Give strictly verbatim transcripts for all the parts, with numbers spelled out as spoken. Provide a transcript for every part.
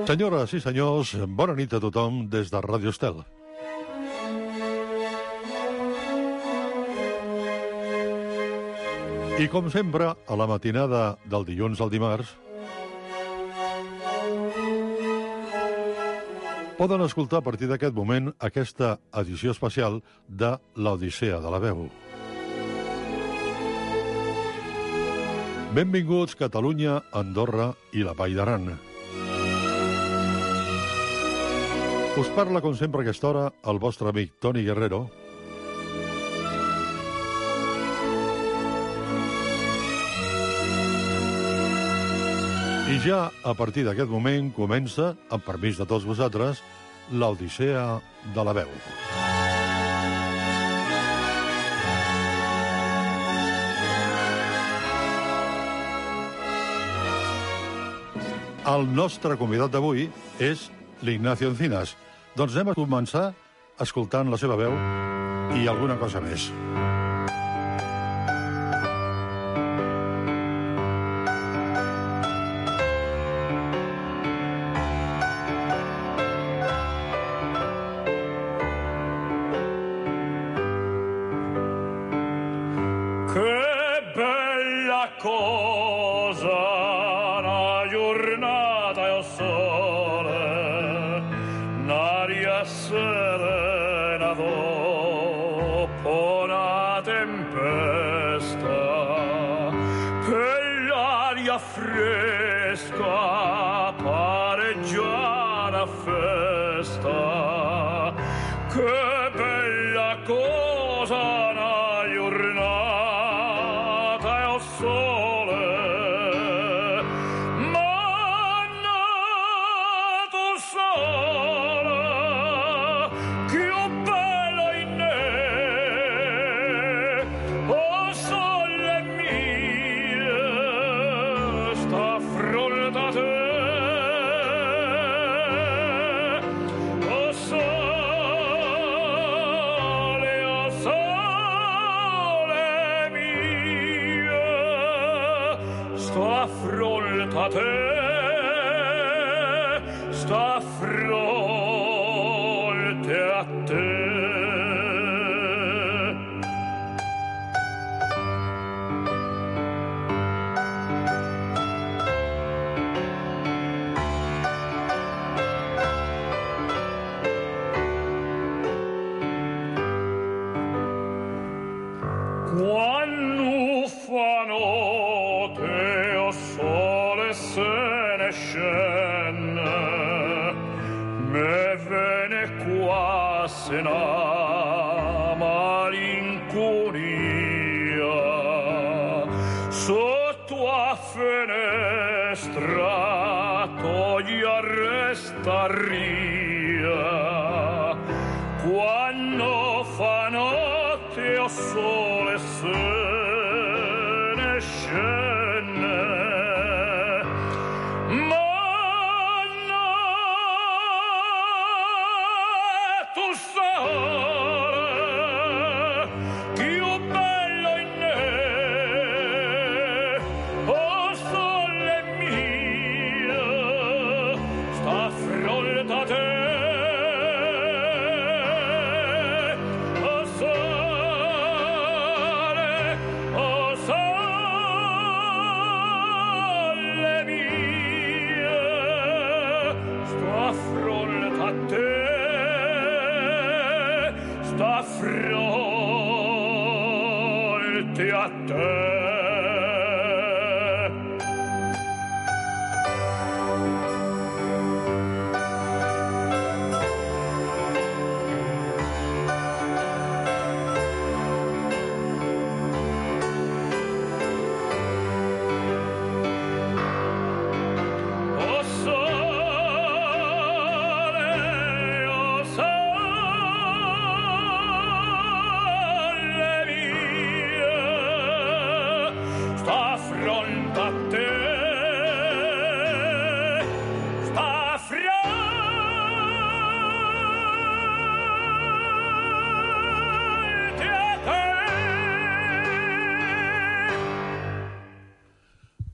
Senyores i senyors, bona nit a tothom des de Ràdio Estel. I com sempre, a la matinada del dilluns al dimarts, poden escoltar a partir d'aquest moment aquesta edició especial de l'Odissea de la Veu. Benvinguts Catalunya, Andorra i la Vall d'Aran. Us parla, com sempre, a aquesta hora, el vostre amic Toni Guerrero. I ja, a partir d'aquest moment, comença, amb permís de tots vosaltres, l'Odissea de la Veu. El nostre convidat d'avui és l'Ignacio Encinas. Doncs anem a començar escoltant la seva veu i alguna cosa més.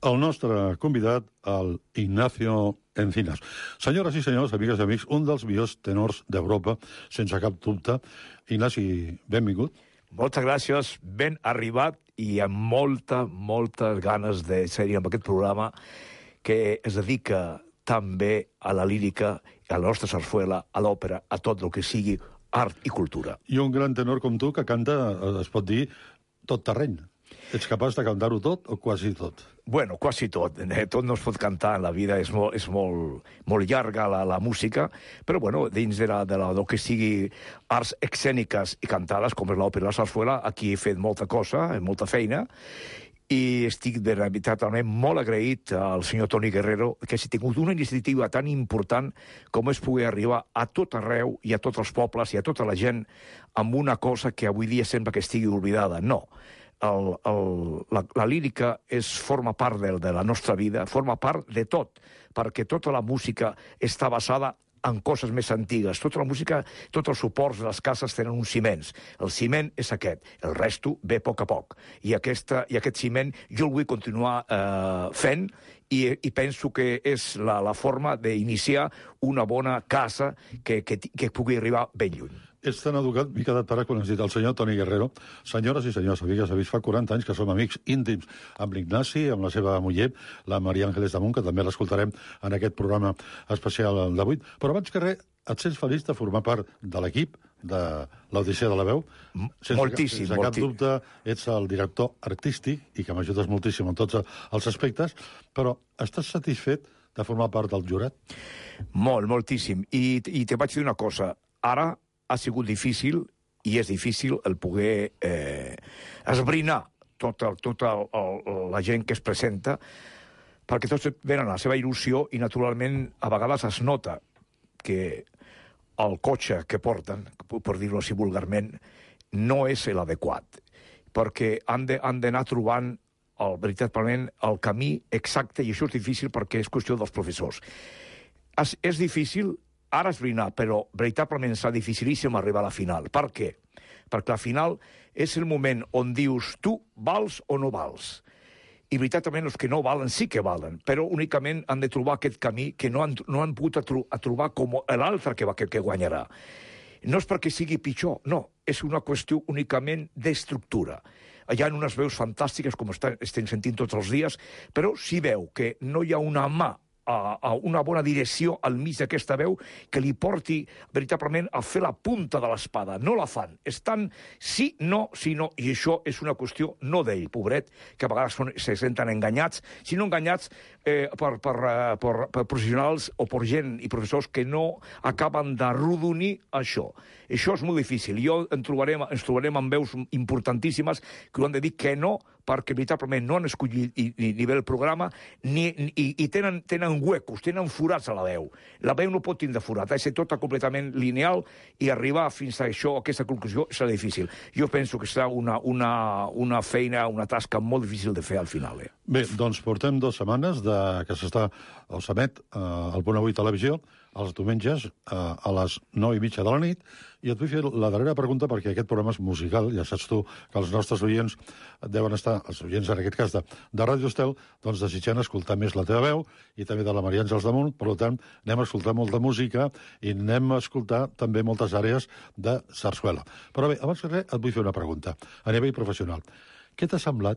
el nostre convidat, el Ignacio Encinas. Senyores i senyors, amigues i amics, un dels millors tenors d'Europa, sense cap dubte. Ignasi, benvingut. Moltes gràcies, ben arribat i amb molta, moltes ganes de ser-hi amb aquest programa que es dedica també a la lírica, a la nostra sarsuela, a l'òpera, a tot el que sigui art i cultura. I un gran tenor com tu que canta, es pot dir, tot terreny. Ets capaç de cantar-ho tot o quasi tot? Bueno, quasi tot. Tot no es pot cantar en la vida, és molt, és molt, molt llarga la, la música, però bueno, dins de, la, de la, del que sigui arts escèniques i cantades, com és l'òpera i la sarsuela, aquí he fet molta cosa, molta feina, i estic de veritat molt agraït al senyor Toni Guerrero que hagi tingut una iniciativa tan important com és poder arribar a tot arreu i a tots els pobles i a tota la gent amb una cosa que avui dia sembla que estigui oblidada. No. El, el, la, la lírica és, forma part de, de la nostra vida, forma part de tot, perquè tota la música està basada en coses més antigues. Tota la música, tots els suports de les cases tenen uns ciments. El ciment és aquest, el resto ve a poc a poc. I, aquesta, i aquest ciment jo el vull continuar eh, fent i, i penso que és la, la forma d'iniciar una bona casa que, que, que pugui arribar ben lluny. Ets tan educat, m'he quedat parat quan has dit el senyor Toni Guerrero. Senyores i senyors, amigues, avui fa quaranta anys que som amics íntims amb l'Ignasi, amb la seva muller, la Maria Ángeles Damunt, que també l'escoltarem en aquest programa especial d'avui. Però abans que res, et sents feliç de formar part de l'equip de l'Odissea de la Veu? Sense, moltíssim. Sense cap moltíssim. dubte, ets el director artístic i que m'ajudes moltíssim en tots els aspectes, però estàs satisfet de formar part del jurat? Molt, moltíssim. I, i te vaig dir una cosa. Ara ha sigut difícil, i és difícil el poder eh, esbrinar tota, tota el, el, la gent que es presenta, perquè tots venen a la seva il·lusió i, naturalment, a vegades es nota que el cotxe que porten, per dir-ho així vulgarment, no és l'adequat, perquè han d'anar trobant el, veritablement el camí exacte, i això és difícil perquè és qüestió dels professors. És, és difícil ara esbrinar, però veritablement serà dificilíssim arribar a la final. Per què? Perquè la final és el moment on dius tu vals o no vals. I veritablement els que no valen sí que valen, però únicament han de trobar aquest camí que no han, no han pogut a, tro a trobar com l'altre que, que, que guanyarà. No és perquè sigui pitjor, no. És una qüestió únicament d'estructura. Hi ha unes veus fantàstiques, com estem, estem sentint tots els dies, però si veu que no hi ha una mà A, a una bona direcció al mig d'aquesta veu que li porti veritablement a fer la punta de l'espada. No la fan. Estan sí, no, sí, no. I això és una qüestió no d'ell, pobret, que a vegades són, se senten enganyats, sinó enganyats eh, per, per, per, per professionals o per gent i professors que no acaben d'arrodonir això. Això és molt difícil. Jo en trobarem, ens trobarem amb veus importantíssimes que ho han de dir que no, perquè veritablement no han escollit ni, ni, ni bé el programa, ni, ni, i tenen, tenen huecos, tenen forats a la veu. La veu no pot tindre forat, ha de ser tota completament lineal i arribar fins a això, a aquesta conclusió, serà difícil. Jo penso que serà una, una, una feina, una tasca molt difícil de fer al final. Eh? Bé, doncs portem dues setmanes de, que s'està al Samet, eh, al Punt Avui Televisió, els diumenges eh, a les nou i mitja de la nit, i et vull fer la darrera pregunta perquè aquest programa és musical, ja saps tu que els nostres oients deuen estar, els oients en aquest cas de, de Ràdio Estel, doncs desitjant escoltar més la teva veu i també de la Maria Àngels Damunt, per tant anem a escoltar molta música i anem a escoltar també moltes àrees de sarsuela. Però bé, abans que res et vull fer una pregunta a nivell professional. Què t'ha semblat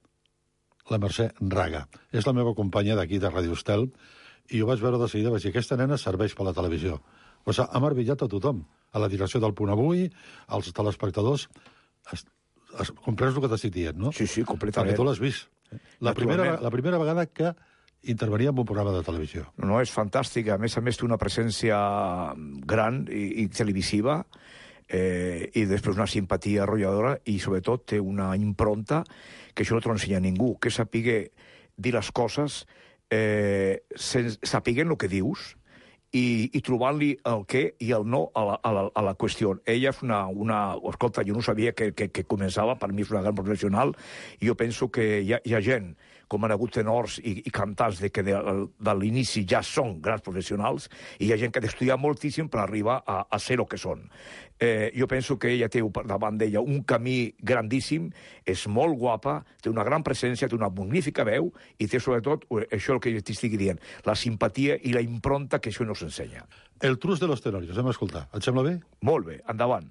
la Mercè Raga? És la meva companya d'aquí de Ràdio Estel i ho vaig veure de seguida, vaig dir, aquesta nena serveix per la televisió. O sigui, ha meravellat a tothom, a la direcció del Punt Avui, als telespectadors. Es, es, comprens el que t'estic dient, no? Sí, sí, completament. Perquè tu l'has vist. La primera, la primera vegada que intervenia en un programa de televisió. No, és fantàstica. A més a més, té una presència gran i, i televisiva, eh, i després una simpatia arrolladora, i sobretot té una impronta que això no t'ho ensenya ningú, que sapiguer dir les coses, eh, sapiguent el que dius, i, i trobant-li el què i el no a la, a la, a la qüestió. Ella és una, una... Escolta, jo no sabia que, que, que començava, per mi és una gran professional, i jo penso que hi ha, hi ha gent com han hagut tenors i, i cantants de que de, de l'inici ja són grans professionals, i hi ha gent que ha d'estudiar moltíssim per arribar a, a ser el que són. Eh, jo penso que ella té davant d'ella un camí grandíssim, és molt guapa, té una gran presència, té una magnífica veu, i té sobretot, això el que jo t'estic dient, la simpatia i la impronta que això no s'ensenya. El Trus de los Tenorios, hem escoltat. Et sembla bé? Molt bé, endavant.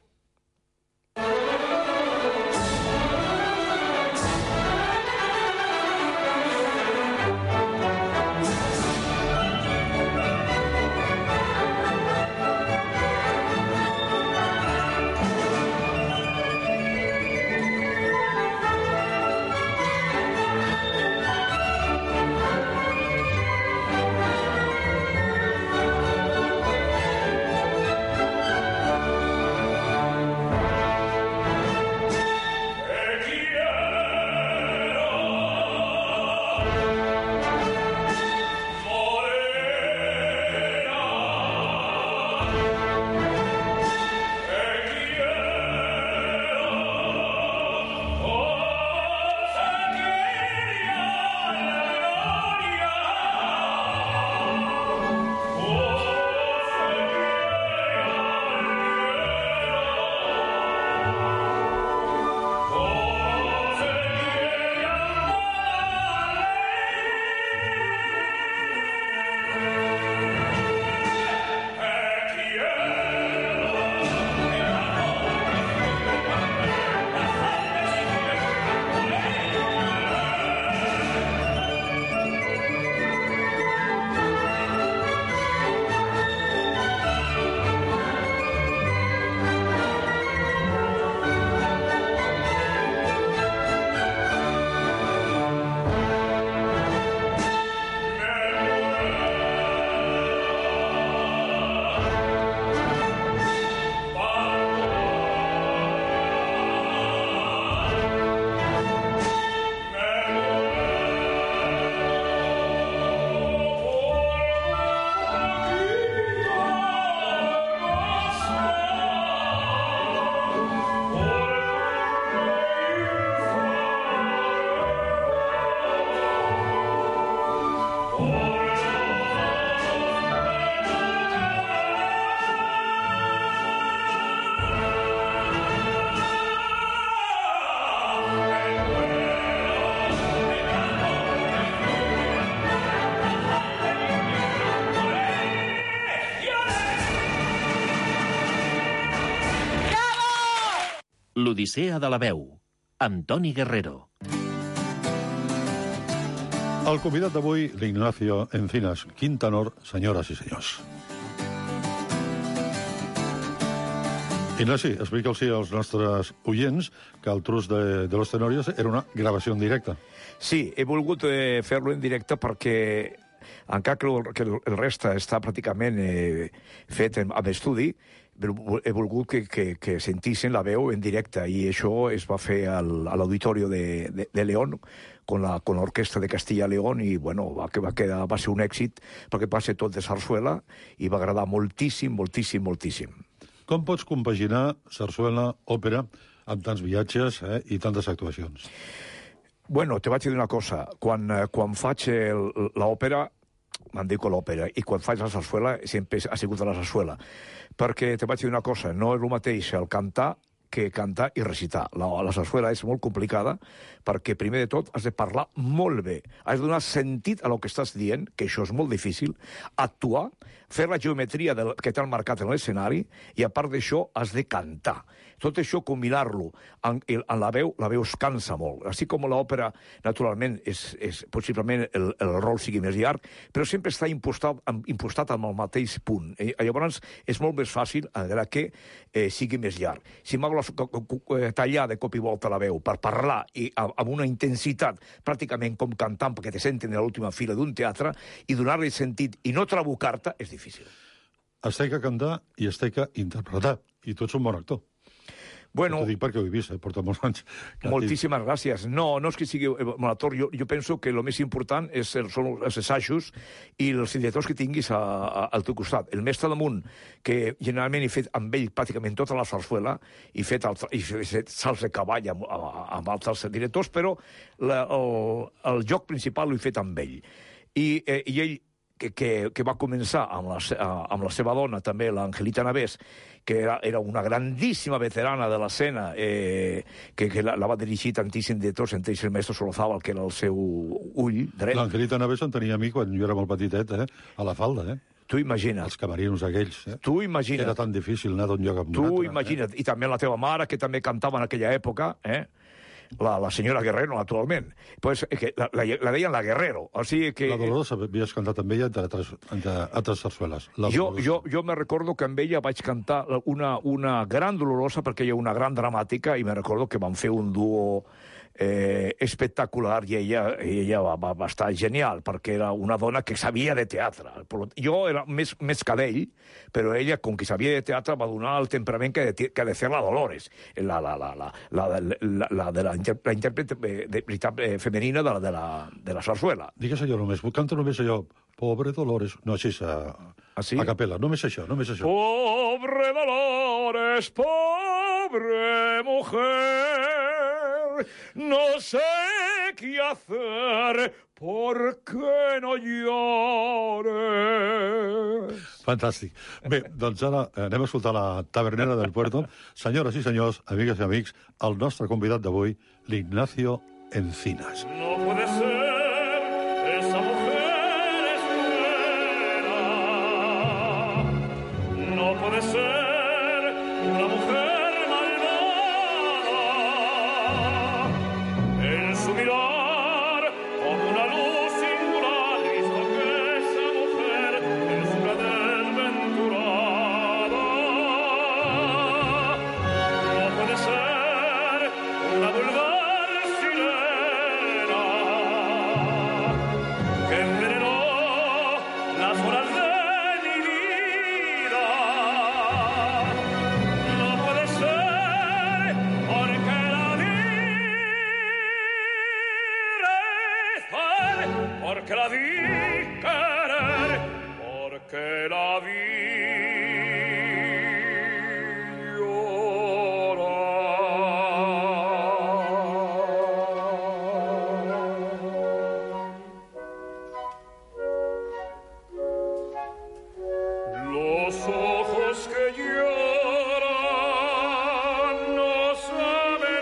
L'Odissea de la veu, amb Toni Guerrero. El convidat d'avui, l'Ignacio Encinas, quin tenor, senyores i senyors. Ignasi, explica'ls als nostres oients que el Trus de, de los Tenorios era una gravació en directe. Sí, he volgut eh, fer-lo en directe perquè encara que el, que el reste està pràcticament eh, fet en, amb estudi, he volgut que, que, que sentissin la veu en directe, i això es va fer al, a l'Auditori de, de, de León con la con l'orquestra de Castilla León, i bueno, va, que va, quedar, va ser un èxit perquè va ser tot de sarsuela i va agradar moltíssim, moltíssim, moltíssim. Com pots compaginar sarsuela, òpera, amb tants viatges eh, i tantes actuacions? Bueno, te vaig dir una cosa. Quan, quan faig l'òpera, me'n dedico a l'òpera, i quan faig la sarsuela sempre ha sigut a la sarsuela. Perquè te vaig dir una cosa, no és el mateix el cantar que cantar i recitar. La, la sarsuela és molt complicada perquè, primer de tot, has de parlar molt bé. Has de donar sentit a lo que estàs dient, que això és molt difícil, actuar, fer la geometria del, que t'han marcat en l'escenari, i a part d'això has de cantar. Tot això, combinar-lo en, en la veu, la veu es cansa molt. Així com l'òpera, naturalment, és, és, possiblement el, el rol sigui més llarg, però sempre està impostat, impostat amb el mateix punt. I, llavors, és molt més fàcil encara que eh, sigui més llarg. Si m'hago tallar de cop i volta la veu per parlar i amb una intensitat pràcticament com cantant, perquè te senten a l'última fila d'un teatre, i donar-li sentit i no trabucar-te, és difícil. Es té que cantar i es té que interpretar, i tu ets un bon actor. Bueno, t'ho dic perquè ho he vist, eh? Porta molts anys. Moltíssimes gràcies. No, no és que sigui molt actor. Jo, jo penso que el més important és el, són els assajos i els directors que tinguis a, a, al teu costat. El mestre damunt, que generalment he fet amb ell pràcticament tota la sarsuela, i fet, el, i fet salts de cavall amb, amb altres directors, però la, el, el joc principal l'he fet amb ell. I, eh, i ell Que, que, que va començar amb la, amb la seva dona, també, l'Angelita Navés, que era, era una grandíssima veterana de l'escena, eh, que, que la, la va dirigir tantíssim de tots, entre ells el mestre Solozábal, que era el seu ull dret. L'Angelita Navés en tenia a mi quan jo era molt petitet, eh? A la falda, eh? Tu imagina't. Els camerinos aquells, eh? Tu imagina't. Era tan difícil anar d'un lloc a un tu altre. Tu imagina't. Eh? I també la teva mare, que també cantava en aquella època, eh? La, la senyora Guerrero, naturalment. Pues, que la, la, la deien la Guerrero. O sigui que... La Dolorosa havies cantat amb ella entre altres, entre altres sarsueles. Jo, jo, jo me recordo que amb ella vaig cantar una, una gran Dolorosa, perquè ella era una gran dramàtica, i me recordo que vam fer un duo eh, espectacular, i ella, ella va, va, va estar genial, perquè era una dona que sabia de teatre. Jo era més, més cadell, però ella, com que sabia de teatre, va donar el temperament que, de, que ha de fer la Dolores, la, la, la, la, la, la, la de la, la intèrpret de, de, femenina de la, de la, de la sarsuela. Digues allò només, canta només allò, Pobre Dolores, no, així a, ah, sí? a capella, només això, només això. Pobre Dolores, pobre mujer, no sé qué hacer, ¿por qué no llores? Fantàstic. Bé, doncs ara anem a escoltar la Tavernera del Puerto. Senyores i senyors, amigues i amics, el nostre convidat d'avui, l'Ignacio Encinas. No puede ser, esa mujer es buena. No puede ser una mujer malvada. En su mirar, como una luz singular, visto que esa mujer es una desventurada. No puede ser una vulgar sirena que envenenó las horas de mi vida. No puede ser porque la vi rezar, porque la vi querer, porque la vi Los ojos que lloran no saben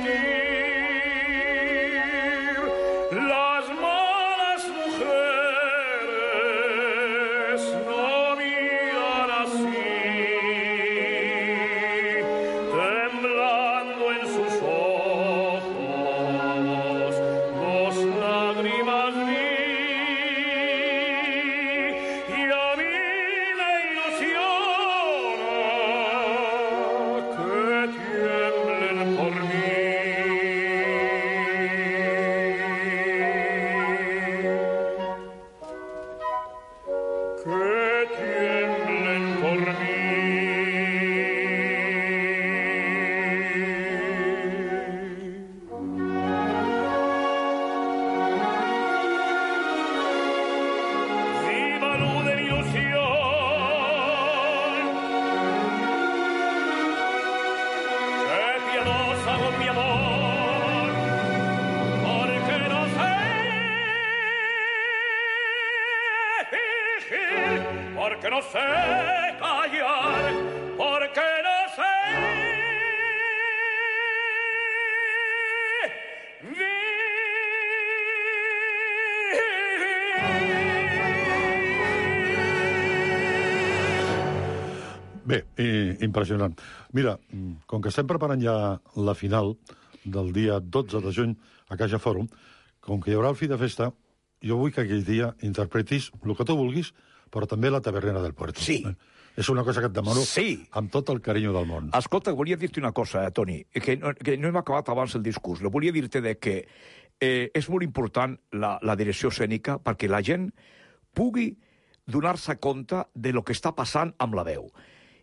mentir. Las malas mujeres no miran así. Temblando en sus ojos, dos lágrimas vi. Y a mí me ilusiona que tiemblen por mí. Que tiemblen por mí. Viva luz de mi ilusión, qué piadosa con mi amor, porque no sé fingir, porque no sé callar, porque no sé Bé, i, impressionant. Mira, com que estem preparant ja la final del dia dotze de juny a Caixa Fòrum, com que hi haurà el fi de festa, jo vull que aquell dia interpretis el que tu vulguis, però també la Tavernera del Puerto. Sí. Eh? És una cosa que et demano Sí. amb tot el carinyo del món. Escolta, volia dir-te una cosa, eh, Toni, que no, que no hem acabat abans el discurs. Le volia dir-te de que eh, és molt important la, la direcció escènica perquè la gent pugui donar-se compte de lo que està passant amb la veu.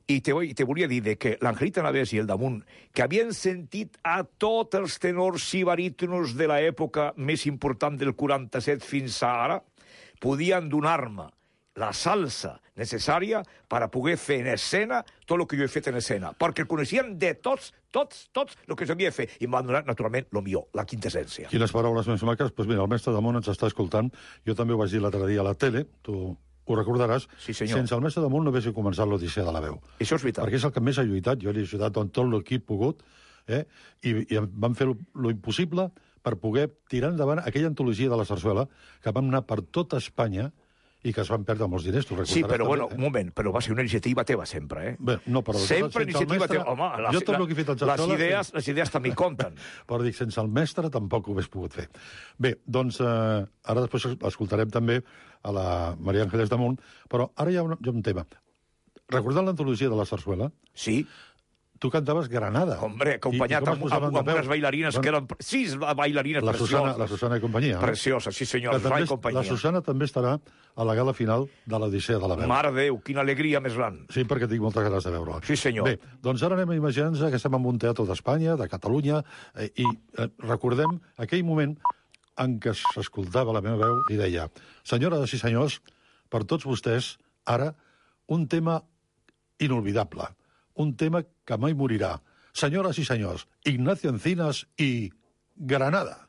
I te, te volia dir de que l'Angelita Navès i el Damunt, que havien sentit a tots els tenors i barítonos de l'època més important del quaranta-set fins a ara, podien donar-me la salsa necessària per a poder fer en escena tot el que jo he fet en escena, perquè coneixien de tots, tots, tots el que s'havia fet, i em van donar, naturalment, el millor, la quintessència. Quines paraules més maques. Doncs mira, el mestre Damunt ens està escoltant. Jo també ho vaig dir l'altre dia a la tele, tu ho recordaràs. Sí, senyor. Sense el mestre Damunt no hagués començat l'Odissea de la veu. Això és veritat. Perquè és el que més ha lluitat. Jo l'he ajudat amb tot el que he pogut, eh? I, i vam fer lo impossible per poder tirar endavant aquella antologia de la sarsuela que vam anar per tota Espanya i que es van perdre molts diners. Sí, però, també, bueno, eh? un moment, però va ser una iniciativa teva, sempre, eh? Bé, no, però... Sempre iniciativa mestre, teva. Home, les, jo tot el que he fet les, idees, les idees també compten. Però dic, sense el mestre tampoc ho hagués pogut fer. Bé, doncs, eh, ara després escoltarem també a la Maria Ángeles Damunt, però ara hi ha un, hi ha un tema. Recordant l'antologia de la sarsuela, Sí. tu cantaves Granada. Hombre, acompanyat I, i amb, amb, amb unes bailarines bueno, que eren... Sis bailarines la precioses. Susana, la Susana i companyia. Precioses, sí senyor, Que Rai també, i companyia. la Susana també estarà a la gala final de l'Odissea de la Veu. Mare de Déu, quina alegria més gran. Sí, perquè tinc moltes ganes de veure-la. Sí, senyor. Bé, doncs ara anem a imaginar-nos que estem en un teatre d'Espanya, de Catalunya, eh, i eh, recordem aquell moment en què s'escoltava la meva veu i deia: senyores i senyors, per tots vostès, ara, un tema inolvidable, un tema que mai morirà. Senyores i senyors, Ignacio Encinas i Granada.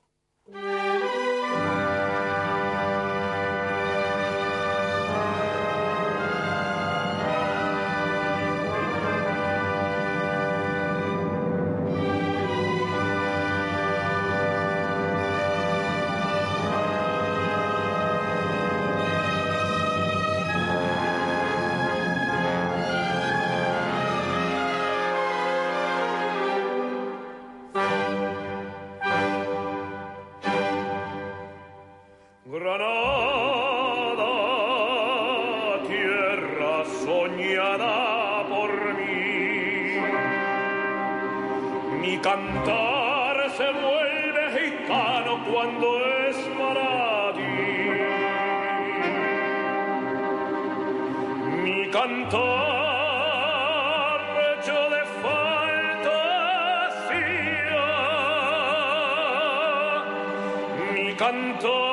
Granada, tierra soñada por mí, mi cantar se vuelve gitano cuando es para ti. Mi cantar hecho de fantasía, mi cantar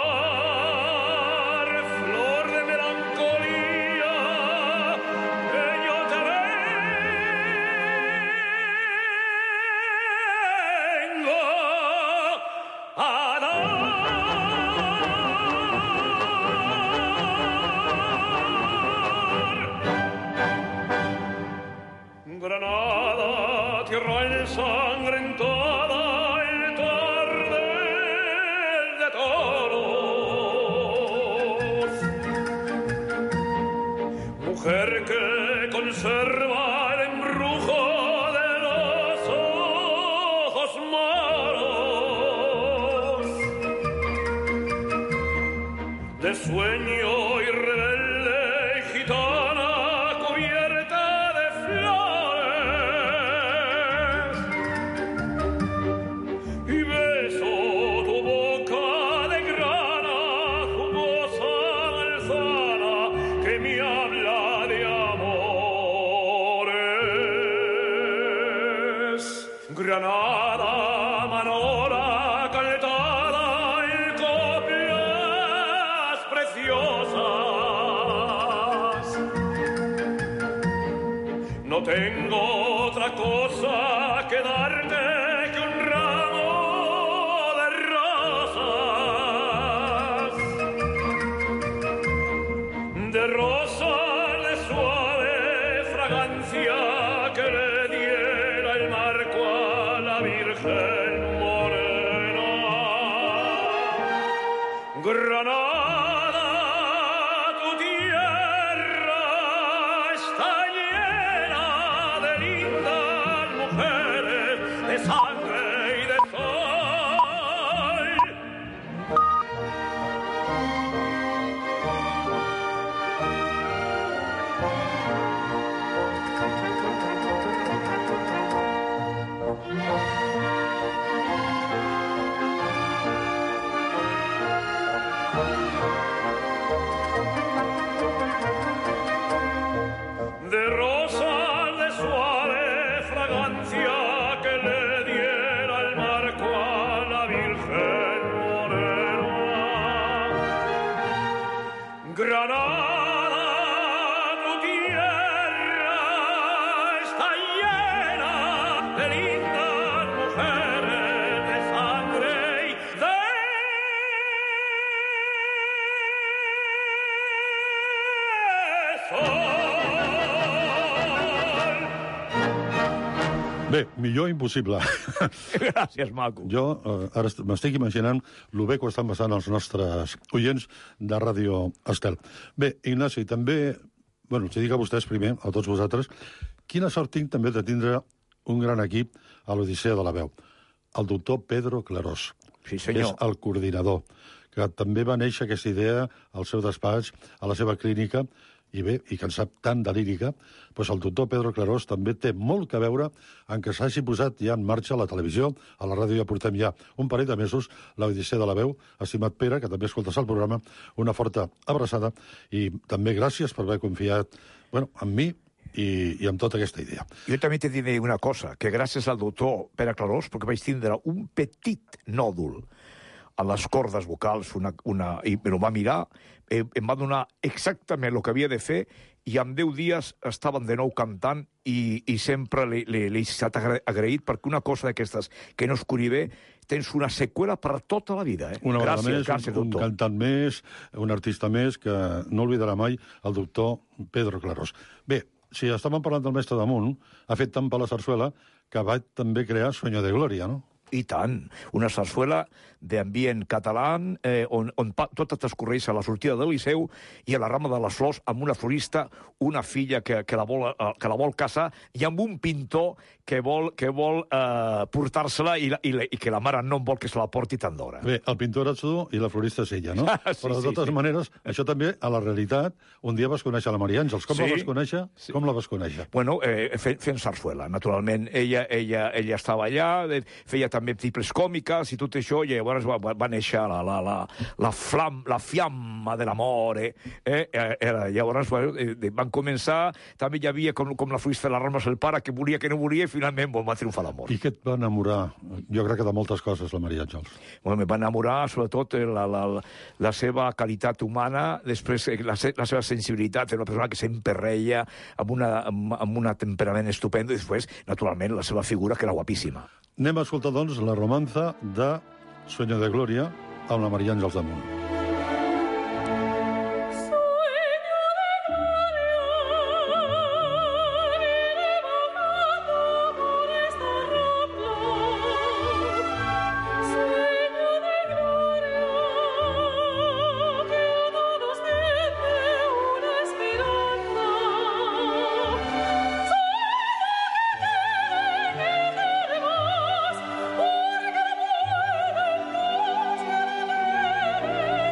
Granada, tierra ensangrentada, el tardel de toros, mujer que conserva el embrujo de los ojos malos, de sueño y rebelde gitana cubierta de flores, y beso tu boca de grana, jugosa manzana que me habla de amores. Granada, manora caltada en coplas preciosas, no tengo otra cosa que darte que un ramo de rosas, de rosas de suave fragancia que le diera el marco a la Virgen morena. Granada, tu tierra está llena de lindas mujeres, de sangre y de sol. De rosa Granada, tu tierra está llena de lindas mujeres de sangre y de sol. Bé, millor impossible. Gràcies, maco. Jo eh, ara est- m'estic imaginant el bé que ho estan passant els nostres oients de Ràdio Estel. Bé, Ignasi, també, bueno, us dic a vostès primer, a tots vosaltres, quina sort tinc també de tindre un gran equip a l'Odissea de la Veu. El doctor Pedro Clarós, Sí, que senyor. és el coordinador, que també va néixer aquesta idea al seu despatx, a la seva clínica, i bé, i que en sap tant de lírica, doncs el doctor Pedro Clarós també té molt que veure en què s'hagi posat ja en marxa a la televisió, a la ràdio ja portem ja un parell de mesos, l'Odissea de la Veu. Estimat Pere, que també escoltes el programa, una forta abraçada i també gràcies per haver confiat, bueno, en mi i, i amb tota aquesta idea. Jo també te diré una cosa, que gràcies al doctor Pere Clarós, perquè vaig tindre un petit nòdul a les cordes vocals, una, una, i me lo va mirar, eh, em va donar exactament el que havia de fer, i en deu dies estaven de nou cantant, i, i sempre li, li, li he estat agra- agraït, perquè una cosa d'aquestes que no es curi bé, tens una seqüela per tota la vida. Eh? Una vegada gràcies, més, gràcies, un, un doctor. cantant més, un artista més, que no oblidarà mai el doctor Pedro Clarós. Bé, si estàvem parlant del mestre d'Amunt, ha fet tant per la sarsuela que va també crear Sueño de Gloria, no? I tant. Una sarsuela d'ambient català, eh, on, on pa, tot transcorreix a la sortida del Liceu i a la Rama de les Flors, amb una florista, una filla que, que, la, vol, eh, que la vol casar, i amb un pintor que vol, que vol eh, portar-se-la i, la, i, la, i que la mare no vol que se la porti tant d'hora. Bé, el pintor eres tu i la florista és ella, no? Sí, Però de sí, totes sí. maneres, això també, a la realitat, un dia vas conèixer la Maria Àngels. Com Sí. la vas conèixer? Sí. Com la vas conèixer? Bueno, eh, fent, fent sarsuela, naturalment. Ella, ella, ella estava allà, eh, feia també triples còmiques i tot això, i llavors va, va, va néixer la, la, la, la, flam, la fiamma de l'amor. Eh? Eh, era, llavors bueno, eh, van començar, també hi havia com, com la florista de les Rames el pare, que volia, que no volia, i finalment bon, va triomfar l'amor. I què et va enamorar? Jo crec que de moltes coses, la Maria Àngels. Bueno, me va enamorar, sobretot, eh, la, la, la seva qualitat humana, després eh, la, se- la seva sensibilitat, era una persona que sempre reia, amb, una, amb, amb un temperament estupendo, i després, naturalment, la seva figura, que era guapíssima. Anem a escoltar, doncs, la romanza de Sueño de Gloria amb la Maria Àngels damunt. Porque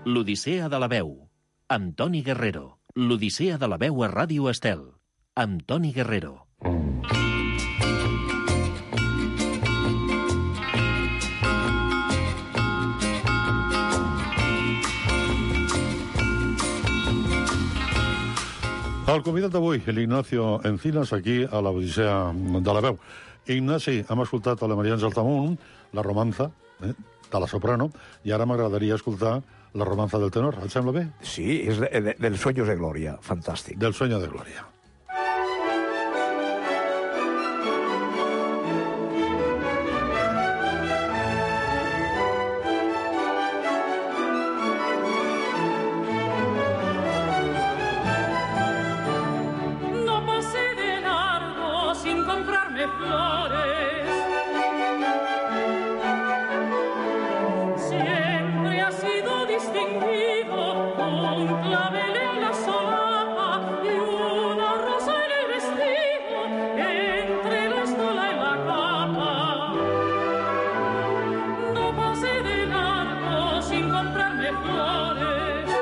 L'Odissea de la veu, amb Toni Guerrero. L'Odissea de la veu a Ràdio Estel, amb Toni Guerrero. El convidat d'avui, l'Ignacio Encinas, aquí a l'Odissea de la veu. Ignasi, hem escoltat a la Maria Àngels Damunt, la romanza, eh, de la soprano, i ara m'agradaria escoltar la romanza del tenor. Et sembla bé? Sí, és de, de, del Sueños de Gloria, fantàstic. Del Sueño de Gloria. No pasé de largo sin comprarme flores. Siempre ha sido distinguido un clavel en la solapa y una rosa en el vestido, entre la estola y la capa. No pasé de largo sin comprarme flores.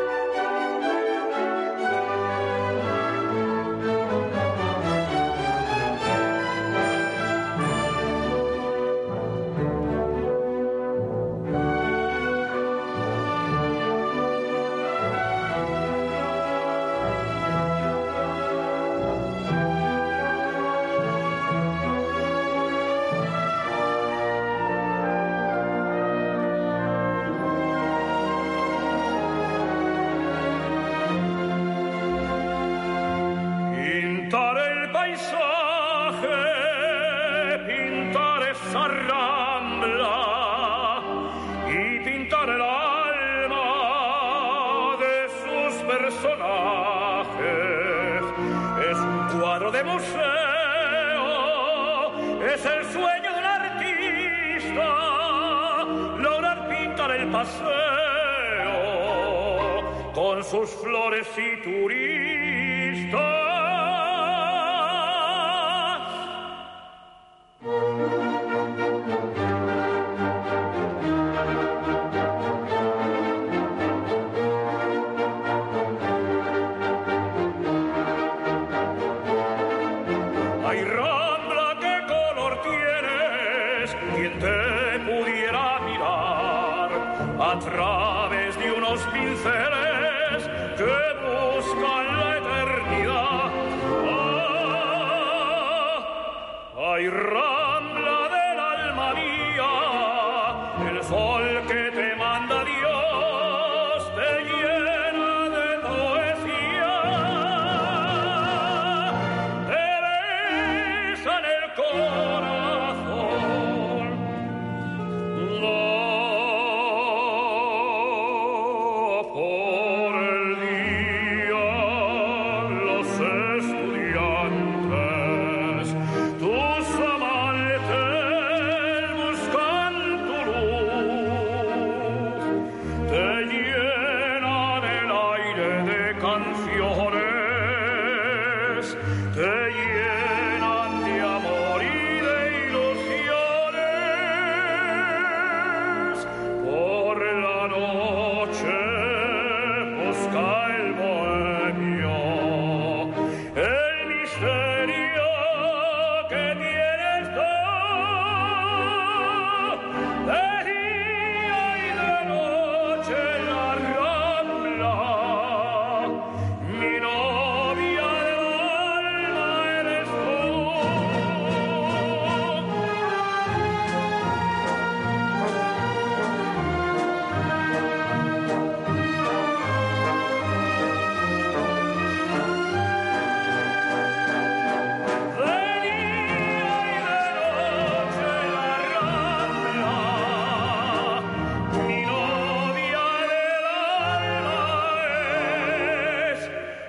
Pintar el paisaje, pintar esa rambla y pintar el alma de sus personajes. Es un cuadro de museo, es el sueño de un artista, lograr pintar el paseo con sus flores y turistas. Ay, Rambla, ¿qué color tienes? ¿Quién te pudiera mirar a través de unos pinceles que buscan la eternidad? Ah, ay, Rambla del alma mía, el sol que te manda Dios te llena de poesía. Te besa en el corazón. No, por el día los estudiantes, tus amantes buscan tu luz, te llenan el aire de canciones, te llenan de amor y de ilusiones. Por la noche busca el bohemio el misterio que tienes tú. De día y de noche la Rambla, mi novia del alma eres tú. De día y de noche la Rambla, mi novia del alma es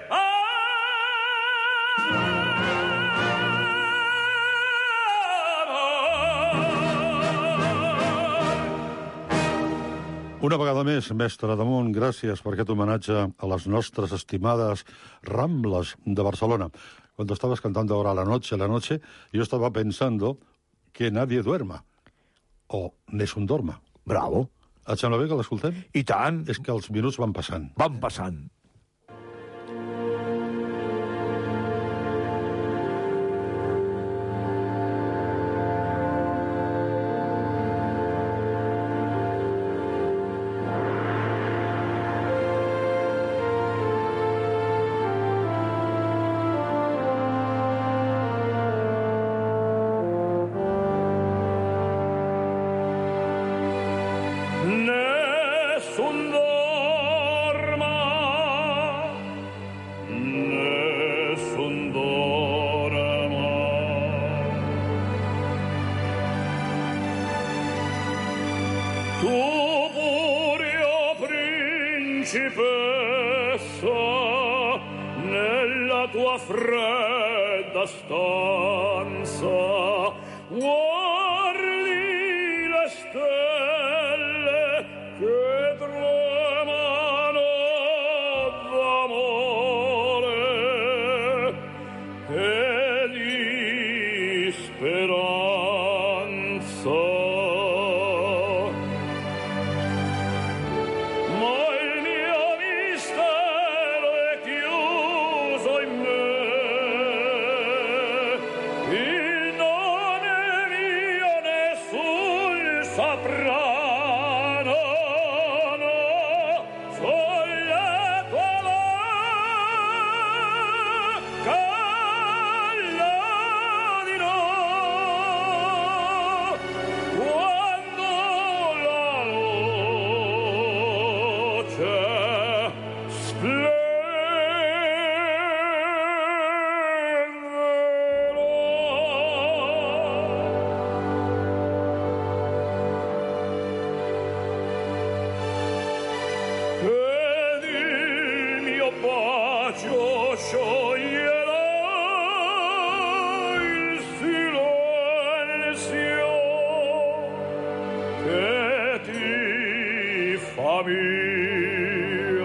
amor. Una vegada més, mestre Damunt, gràcies per aquest homenatge a les nostres estimades Ramblas de Barcelona. Cuando estabas cantando ahora La noche, la noche, yo estaba pensando que nadie duerma, o Nessun dorma. Bravo. Et sembla bé que l'escoltem? I tant, És que els minuts van passant. van passant. Nessun dorma, nessun dorma. Tu pure, o principessa, nella tua fredda stanza, guardi le stelle che tremano d'amore e di speranza. Ma il mio mistero è chiuso in me, il nome mio nessun saprà. Ed il mio bacio scioglierà il silenzio che ti fa mia.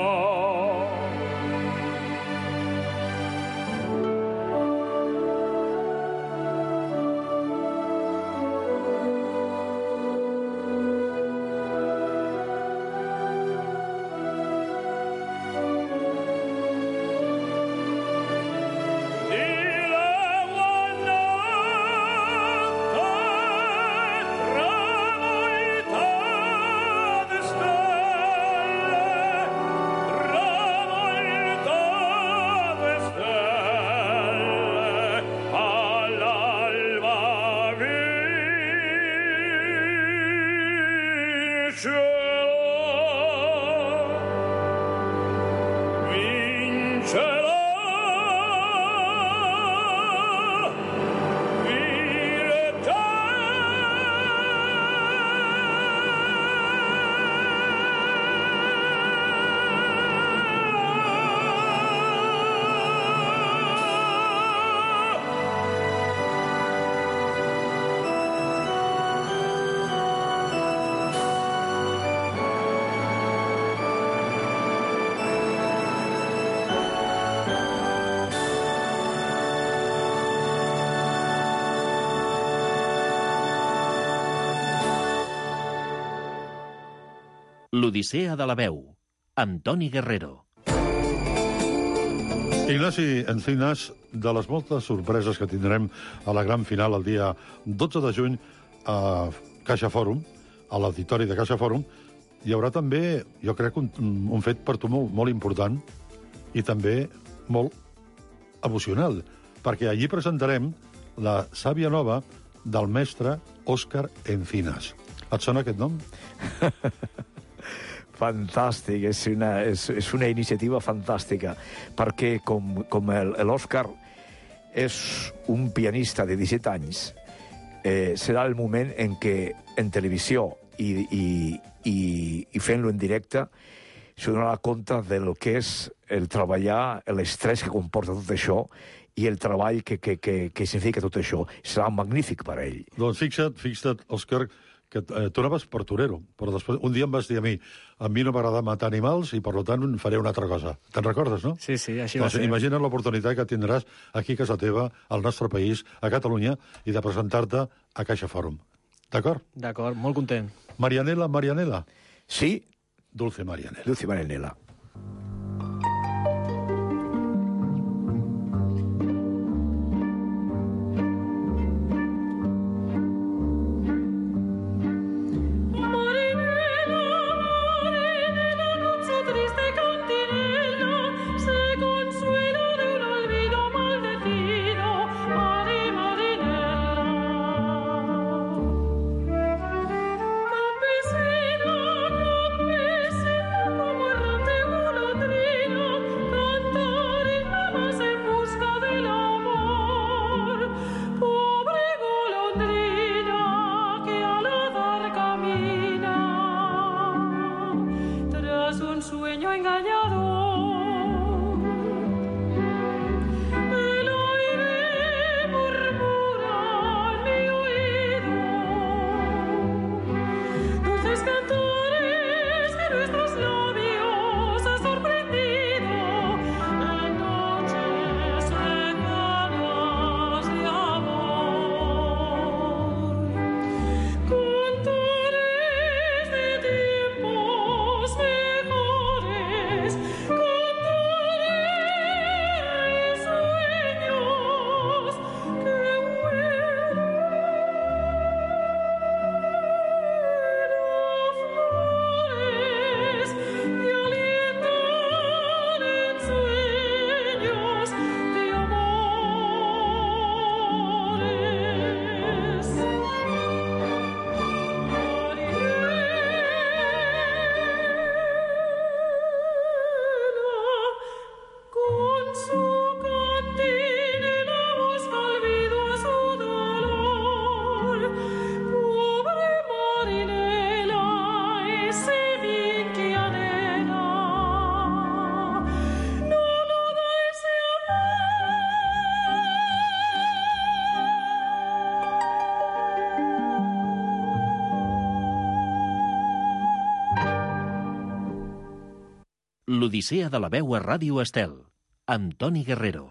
L'Odissea de la veu, amb Toni Guerrero. Ignasi Encinas, de les moltes sorpreses que tindrem a la gran final el dia dotze de juny a Caixa Fòrum, a l'auditori de Caixa Fòrum, hi haurà també, jo crec, un, un fet per tu molt, molt important i també molt emocional, perquè allí presentarem la sàvia nova del mestre Òscar Encinas. Et sona aquest nom? Fantàstic, és una, és, és una iniciativa fantàstica, perquè com, com l'Òscar és un pianista de disset anys, eh, serà el moment en què en televisió i, i, i, i fent-lo en directe se donarà compte del que és el treballar, l'estrès que comporta tot això i el treball que, que, que, que significa tot això. Serà magnífic per a ell. Doncs fixa't, fixa't, Òscar, que eh, tu anaves per torero, però després un dia em vas dir a mi, a mi no m'agrada matar animals i per tant faré una altra cosa. Te'n recordes, no? Sí, sí, així doncs va ser. Imagina't l'oportunitat que tindràs aquí a casa teva, al nostre país, a Catalunya, i de presentar-te a Caixa Fòrum. D'acord? D'acord, molt content. Marianela, Marianela. Sí, Dulce Marianela. Dulce Marianela. L'Odissea de la veu a Ràdio Estel, amb Toni Guerrero.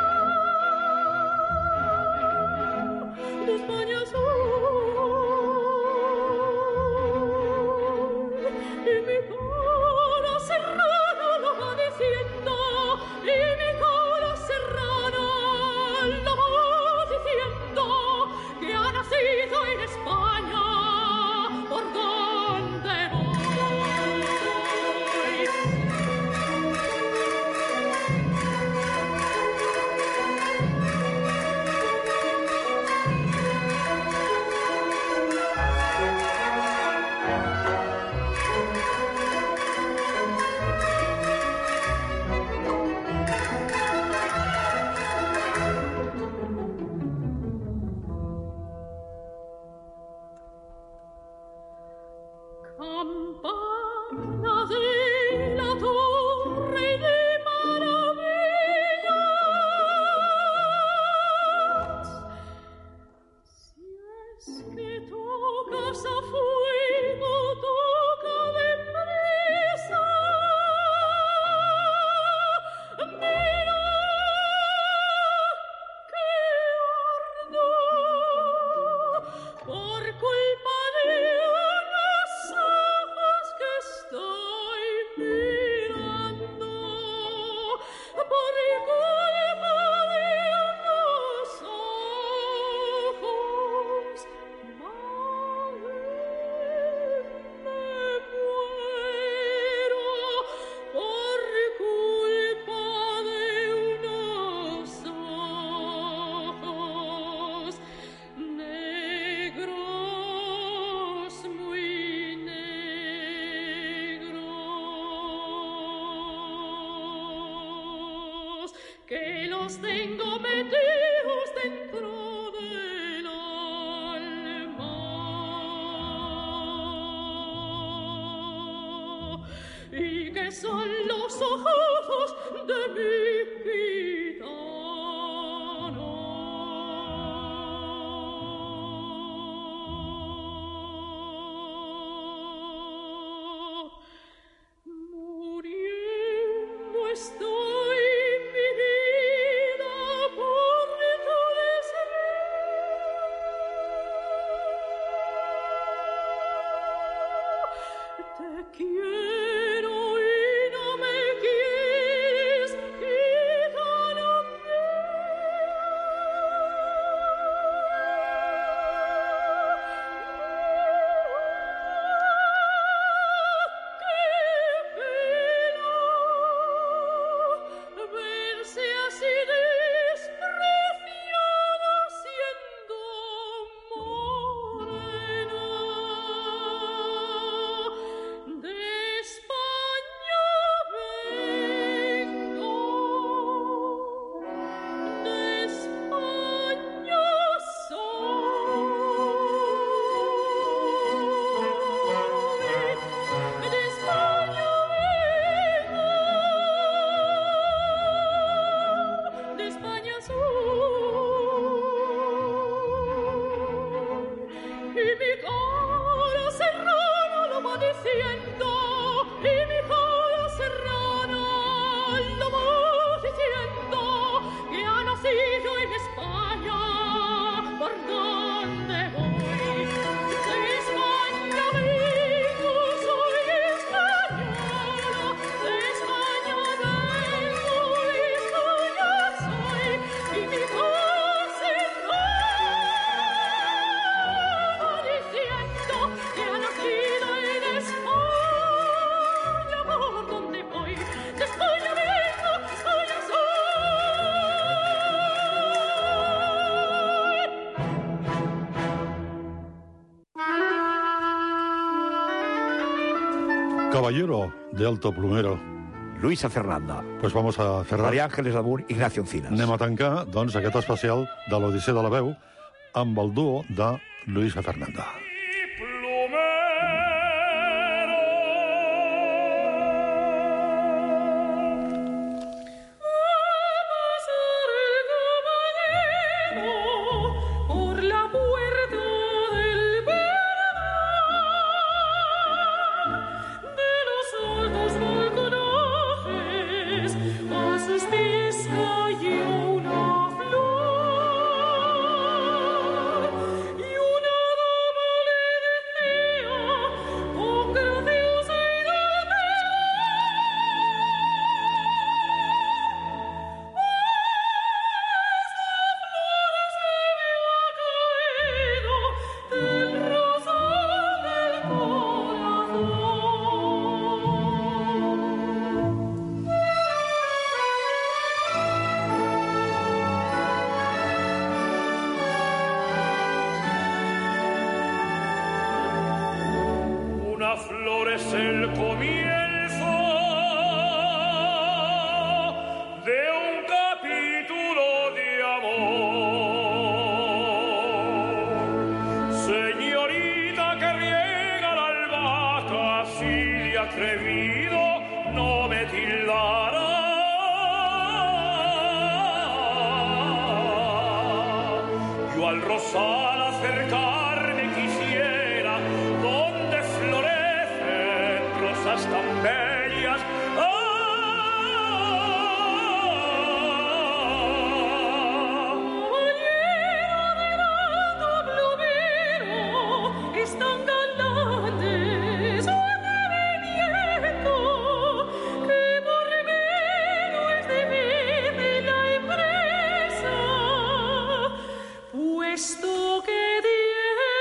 España soy. los tengo metidos dentro del alma. Y que son los ojos de mi gitano. Muriendo estoy mi vida por tu deseo. Te quiero y no me quieres, gitana verse así despreciada siendo morena. De España vengo, de España soy, de España vengo, de España soy, y mi cara serrana lo va diciendo, y mi cara serrana lo va diciendo, que ha nacido en España, por donde voy. De España vengo, soy española, de España vengo, hija ya soy, y mi cara serrana diciendo que ha nacido en España, por donde voy. De España vengo, España soy. Caballero de alto plumero. Luisa Fernanda, Pues vamos a cerrar. Maria Ángeles Labour, Ignacio Encinas. Anem a tancar, doncs, aquest especial de l'Odissea de la Veu amb el duo de Luisa Fernanda. Por la puerta del Bernal, de los altos balconajes, a sus pies cayó una flor, y una dama le decía, con graciosa del rosal del corazón. Una flor es el comienzo de un capítulo de amor. Señorita que riega la albahaca, si de atrevido no me tildará. Yo al rosal acercarme quisiera, donde florecen rosas tan bellas. ¡Ah! Caballero del alto plumero, están galantes sobreviniendo, que por mí no es difícil la empresa, puesto que tiene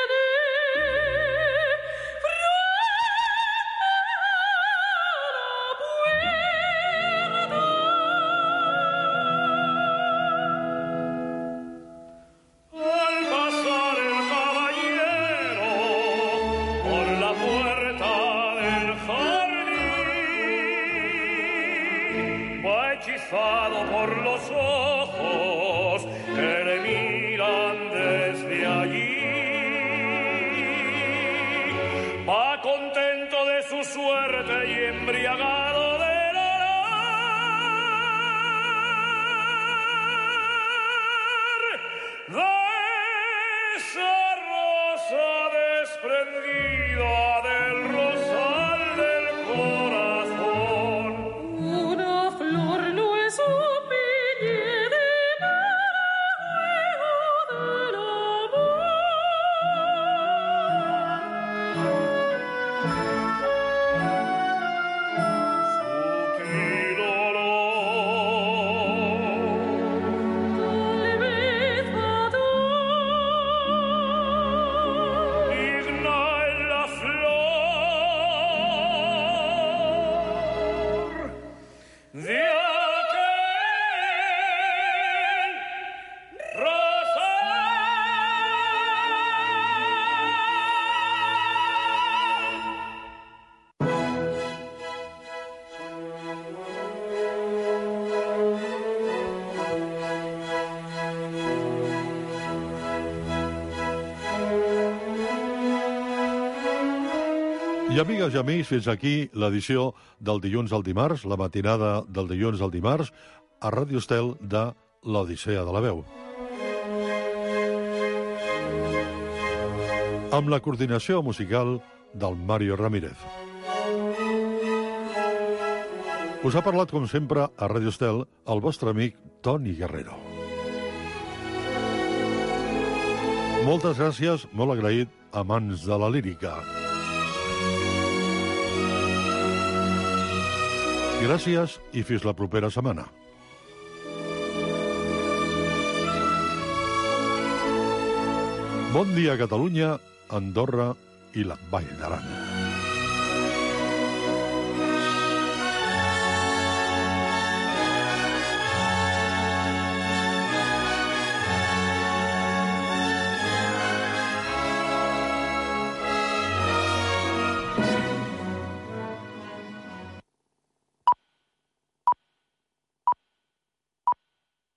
de esa rosa desprendida del rosal del corazón. Una flor no es un piñede para juego del Sutil olor, Tal vez adoro. digna en la flor de aquel rosal. I amigues i amics, fins aquí l'edició del dilluns al dimarts, la matinada del dilluns al dimarts, a Ràdio Estel de l'Odissea de la Veu. Amb la coordinació musical del Mario Ramírez. Us ha parlat, com sempre, a Ràdio Estel, el vostre amic Toni Guerrero. Moltes gràcies, molt agraït, amants de la lírica. Gràcies i fins la propera setmana. Bon dia, Catalunya, Andorra i la Vall d'Aran.